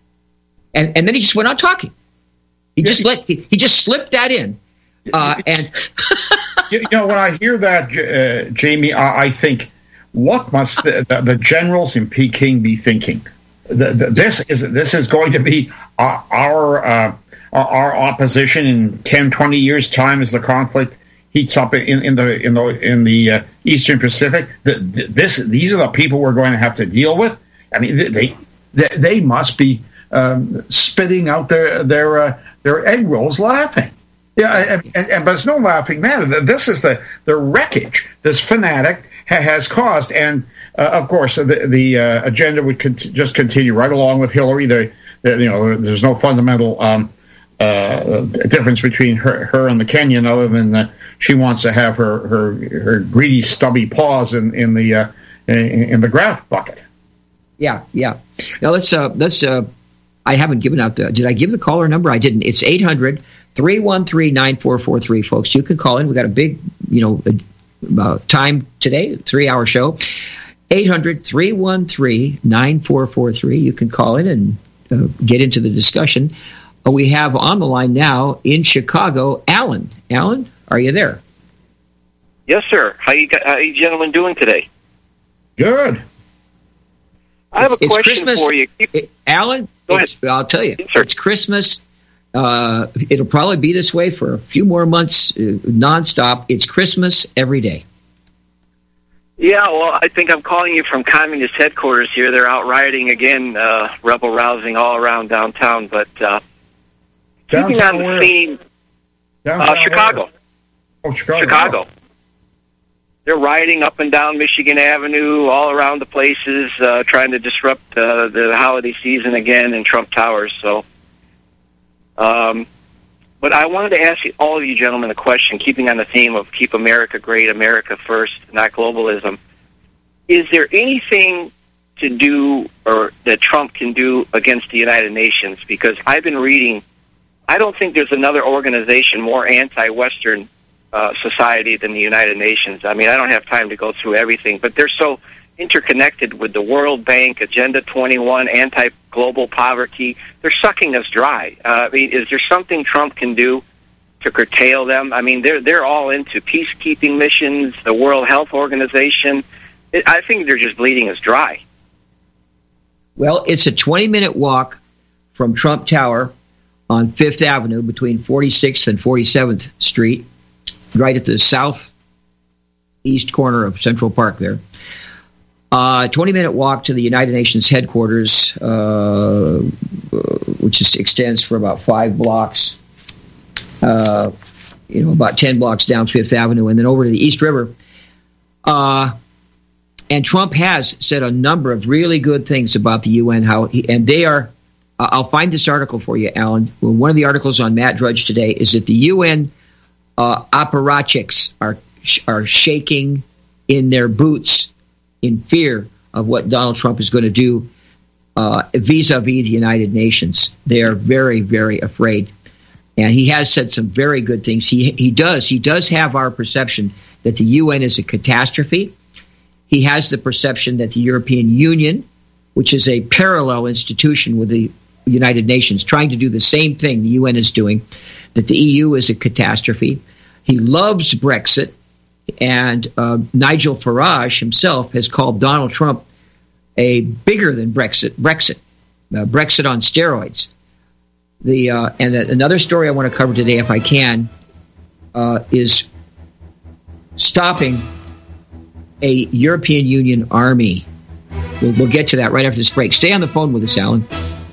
And and then he just went on talking. He just let he, he just slipped that in. Uh, and you know, when I hear that, uh, Jamie, I, I think, what must the, the, the generals in Peking be thinking? The, the, this is this is going to be our our, uh, our opposition in ten, twenty years' time as the conflict heats up in, in the in the in the uh, Eastern Pacific. The, the, this these are the people we're going to have to deal with. I mean, they they, they must be um, spitting out their their uh, their egg rolls, laughing. Yeah, and, and, and, but it's no laughing matter. This is the the wreckage this fanatic has caused, and uh, of course the the uh, agenda would con- just continue right along with Hillary. The, the you know there's no fundamental um, uh, difference between her, her and the Kenyan, other than that she wants to have her her, her greedy stubby paws in in the uh, in, in the graft bucket. Yeah, yeah. Now let's uh, let's. Uh, I haven't given out the. Did I give the caller number? I didn't. It's eight hundred, three one three, nine four four three, folks. You can call in. We got a big you know. Uh, time today, three-hour show, eight hundred, three one three, nine four four three. You can call in and uh, get into the discussion. Uh, we have on the line now in Chicago, Alan. Alan, are you there? Yes, sir. How you, how you gentlemen doing today? Good. I have a it's question Christmas, for you. It, Alan, Go ahead. I'll tell you, yes, sir. It's Christmas. Uh, it'll probably be this way for a few more months, uh, nonstop. It's Christmas every day. Yeah, well, I think I'm calling you from communist headquarters here. They're out rioting again, uh, rebel rousing all around downtown. But uh, keeping Downtown on the where? theme, Downtown uh, Chicago. where? Oh, Chicago. Chicago. They're rioting up and down Michigan Avenue, all around the places, uh, trying to disrupt uh, the holiday season again in Trump Towers. So. Um, but I wanted to ask you, all of you gentlemen a question, keeping on the theme of keep America great, America first, not globalism. Is there anything to do or that Trump can do against the United Nations? Because I've been reading, I don't think there's another organization more anti-Western uh, society than the United Nations. I mean, I don't have time to go through everything, but they're so interconnected with the World Bank, Agenda twenty-one, anti-global poverty. They're sucking us dry. Uh, I mean, is there something Trump can do to curtail them? I mean, they're they're all into peacekeeping missions, the World Health Organization. It, I think they're just bleeding us dry. Well, it's a twenty-minute walk from Trump Tower on Fifth Avenue between forty-sixth and forty-seventh Street, right at the southeast corner of Central Park there. Uh, twenty-minute walk to the United Nations headquarters, uh, which just extends for about five blocks, uh, you know, about ten blocks down Fifth Avenue, and then over to the East River. Uh, and Trump has said a number of really good things about the U N, how he, and they are. Uh, I'll find this article for you, Alan. One of the articles on Matt Drudge today is that the U N uh, apparatchiks are are shaking in their boots in fear of what Donald Trump is going to do uh, vis-a-vis the United Nations. They are very, very afraid. And he has said some very good things. He he does. He does have our perception that the U N is a catastrophe. He has the perception that the European Union, which is a parallel institution with the United Nations, trying to do the same thing the U N is doing, that the E U is a catastrophe. He loves Brexit. And uh, Nigel Farage himself has called Donald Trump a bigger than Brexit, Brexit, uh, Brexit on steroids. The uh, and another story I want to cover today, if I can, uh, is stopping a European Union army. We'll, we'll get to that right after this break. Stay on the phone with us, Alan.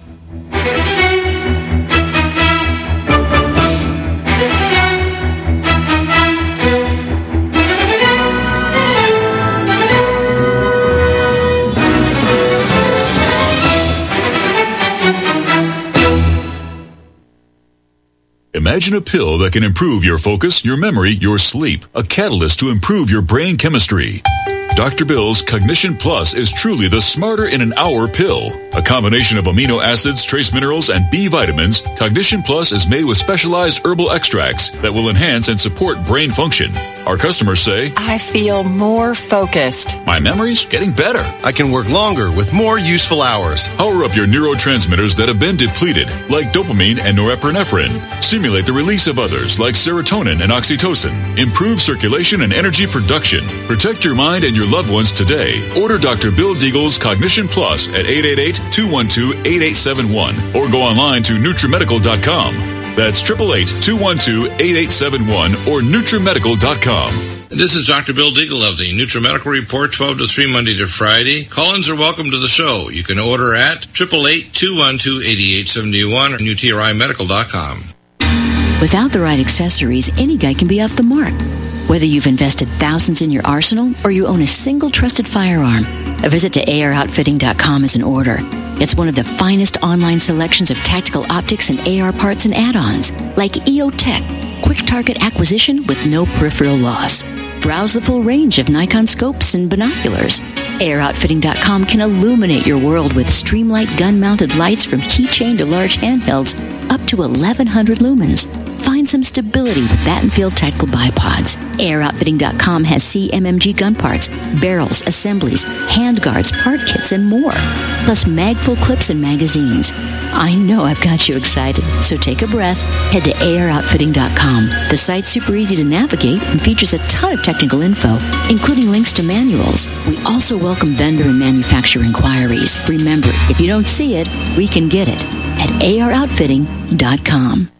Imagine a pill that can improve your focus, your memory, your sleep. A catalyst to improve your brain chemistry. Doctor Bill's Cognition Plus is truly the smarter in an hour pill. A combination of amino acids, trace minerals, and B vitamins, Cognition Plus is made with specialized herbal extracts that will enhance and support brain function. Our customers say, I feel more focused. My memory's getting better. I can work longer with more useful hours. Power up your neurotransmitters that have been depleted, like dopamine and norepinephrine. Stimulate the release of others, like serotonin and oxytocin. Improve circulation and energy production. Protect your mind and your loved ones today. Order Doctor Bill Deagle's Cognition Plus at eight eight eight, two one two, eight eight seven one or go online to Nutrimedical dot com. That's eight eight eight, two one two, eight eight seven one or Nutrimedical dot com. This is Doctor Bill Deagle of the NutriMedical Report, twelve to three, Monday to Friday. Call-ins are welcome to the show. You can order at eight eight eight, two one two, eight eight seven one or Nutri Medical dot com. Without the right accessories, any guy can be off the mark. Whether you've invested thousands in your arsenal or you own a single trusted firearm, a visit to A R outfitting dot com is in order. It's one of the finest online selections of tactical optics and A R parts and add-ons, like E O Tech, quick target acquisition with no peripheral loss. Browse the full range of Nikon scopes and binoculars. A R outfitting dot com can illuminate your world with Streamlight gun-mounted lights from keychain to large handhelds, up to eleven hundred lumens. Find some stability with Battenfield Tactical Bipods. A R outfitting dot com has C M M G gun parts, barrels, assemblies, handguards, part kits, and more. Plus mag-full clips and magazines. I know I've got you excited, so take a breath. Head to A R outfitting dot com. The site's super easy to navigate and features a ton of technical info, including links to manuals. We also welcome vendor and manufacturer inquiries. Remember, if you don't see it, we can get it at A R outfitting dot com.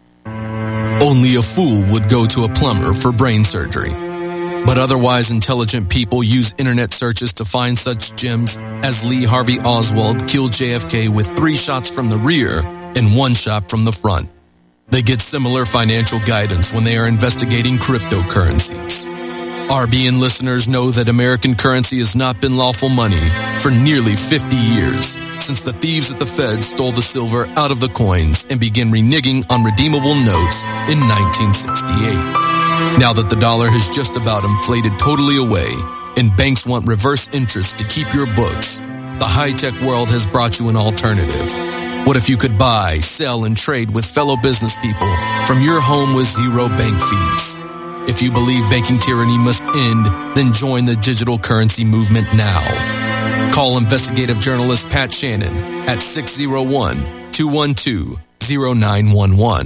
Only a fool would go to a plumber for brain surgery. But otherwise intelligent people use internet searches to find such gems as Lee Harvey Oswald killed J F K with three shots from the rear and one shot from the front. They get similar financial guidance when they are investigating cryptocurrencies. R B N listeners know that American currency has not been lawful money for nearly fifty years, since the thieves at the Fed stole the silver out of the coins and began reneging on redeemable notes in nineteen sixty-eight. Now that the dollar has just about inflated totally away and banks want reverse interest to keep your books, the high-tech world has brought you an alternative. What if you could buy, sell, and trade with fellow business people from your home with zero bank fees? If you believe banking tyranny must end, then join the digital currency movement now. Call investigative journalist Pat Shannon at six oh one, two one two, oh nine one one.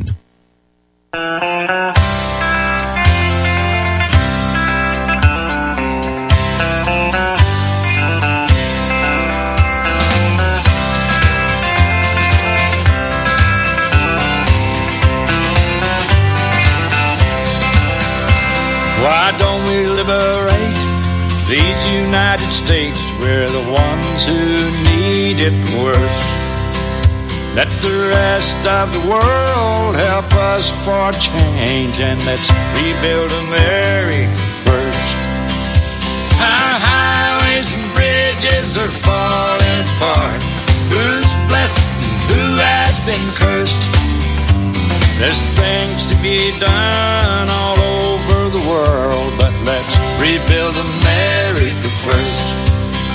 Why don't we liberate these United States? We're the ones who need it worst. Let the rest of the world help us for change, and let's rebuild America first. Our highways and bridges are falling apart. Who's blessed and who has been cursed? There's things to be done all over the world, but let's rebuild America first.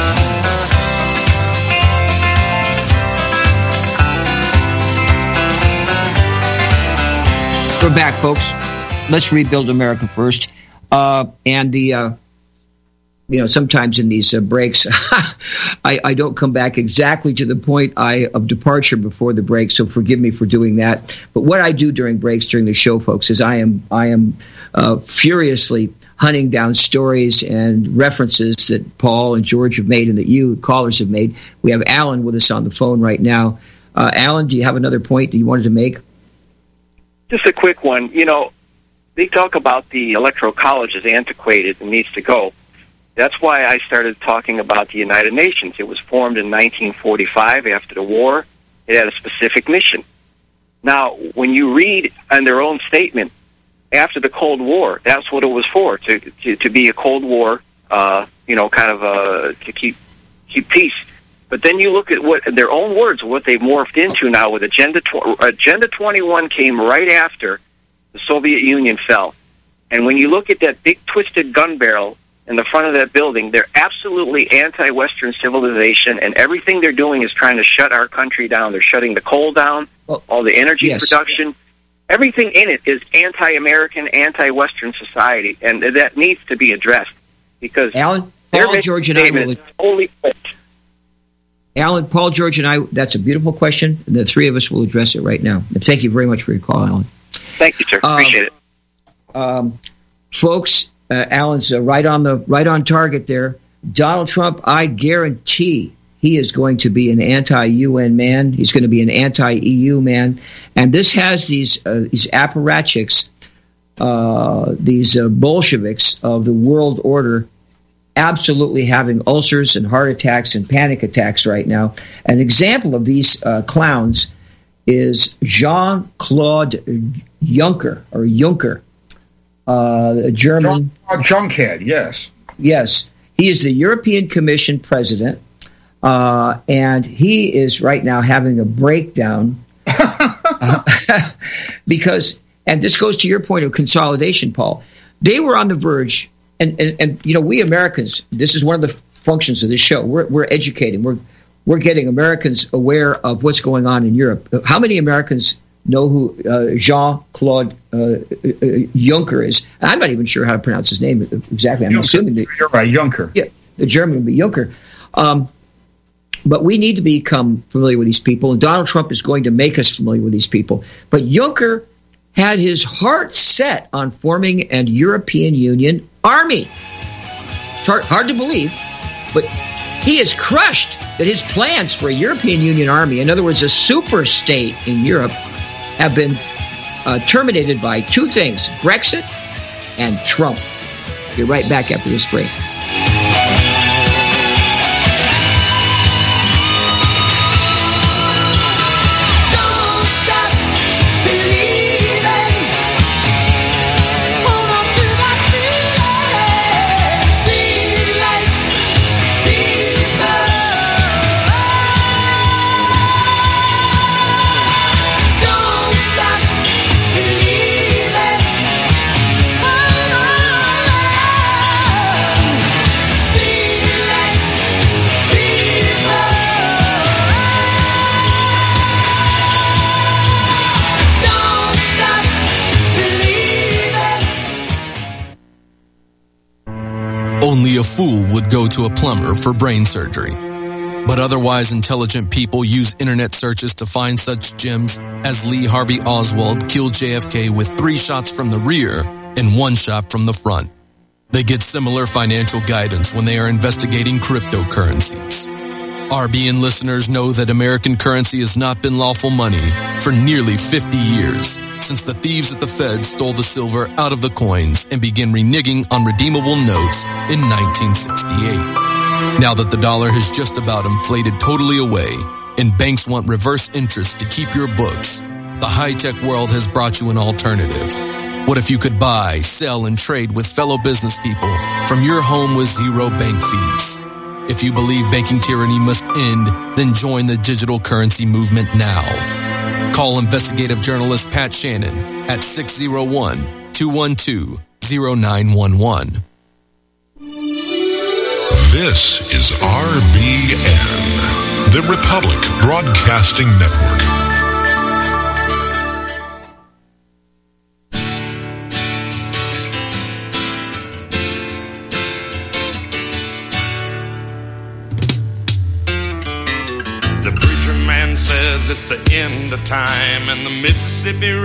We're back, folks. Let's rebuild America first. Uh, and the, uh, you know, sometimes in these uh, breaks, I, I don't come back exactly to the point I of departure before the break. So forgive me for doing that. But what I do during breaks during the show, folks, is I am I am uh, furiously hunting down stories and references that Paul and George have made and that you callers have made. We have Alan with us on the phone right now. Uh, Alan, do you have another point that you wanted to make? Just a quick one. You know, they talk about the Electoral College as antiquated and needs to go. That's why I started talking about the United Nations. It was formed in nineteen forty-five after the war. It had a specific mission. Now, when you read on their own statement, after the Cold War, that's what it was for, to to, to be a Cold War, uh, you know, kind of uh, to keep keep peace. But then you look at what their own words, what they've morphed into now with Agenda tw- Agenda twenty-one came right after the Soviet Union fell. And when you look at that big twisted gun barrel in the front of that building, they're absolutely anti-Western civilization, and everything they're doing is trying to shut our country down. They're shutting the coal down, well, all the energy yes. production. Everything in it is anti-American, anti-Western society, and that needs to be addressed because Alan, Paul, George, and I will... Totally Alan, Paul, George, and I, that's a beautiful question, and the three of us will address it right now. And thank you very much for your call, Alan. Thank you, sir. Appreciate um, it. Um, folks, uh, Alan's uh, right on the right on target there. Donald Trump, I guarantee he is going to be an anti-U N man. He's going to be an anti-E U man. And this has these, uh, these apparatchiks, uh, these uh, Bolsheviks of the world order absolutely having ulcers and heart attacks and panic attacks right now. An example of these uh, clowns is Jean-Claude Juncker, or Juncker, uh, a German... John, Junkhead, yes. Yes. He is the European Commission president, uh, and he is right now having a breakdown uh, because, and this goes to your point of consolidation, Paul, they were on the verge... And, and, and, you know, we Americans, this is one of the functions of this show. We're, we're educating. We're, we're getting Americans aware of what's going on in Europe. How many Americans know who uh, Jean-Claude uh, uh, Juncker is? I'm not even sure how to pronounce his name exactly. I'm Juncker. assuming that... You're right, Juncker. Yeah, the German would be Juncker. Um, but we need to become familiar with these people, and Donald Trump is going to make us familiar with these people. But Juncker had his heart set on forming an European Union army. It's hard, hard to believe, but he has crushed that his plans for a European Union army, in other words, a super state in Europe, have been uh, terminated by two things, Brexit and Trump. Be right back after this break. Only a fool would go to a plumber for brain surgery. But otherwise intelligent people use internet searches to find such gems as Lee Harvey Oswald killed J F K with three shots from the rear and one shot from the front. They get similar financial guidance when they are investigating cryptocurrencies. R B N listeners know that American currency has not been lawful money for nearly fifty years, since the thieves at the Fed stole the silver out of the coins and began reneging on redeemable notes in nineteen sixty-eight. Now that the dollar has just about inflated totally away and banks want reverse interest to keep your books, the high-tech world has brought you an alternative. What if you could buy, sell, and trade with fellow business people from your home with zero bank fees? If you believe banking tyranny must end, then join the digital currency movement now. Call investigative journalist Pat Shannon at six oh one, two one two, oh nine one one. This is R B N, the Republic Broadcasting Network. The preacher man says it's the end of time, and the Mississippi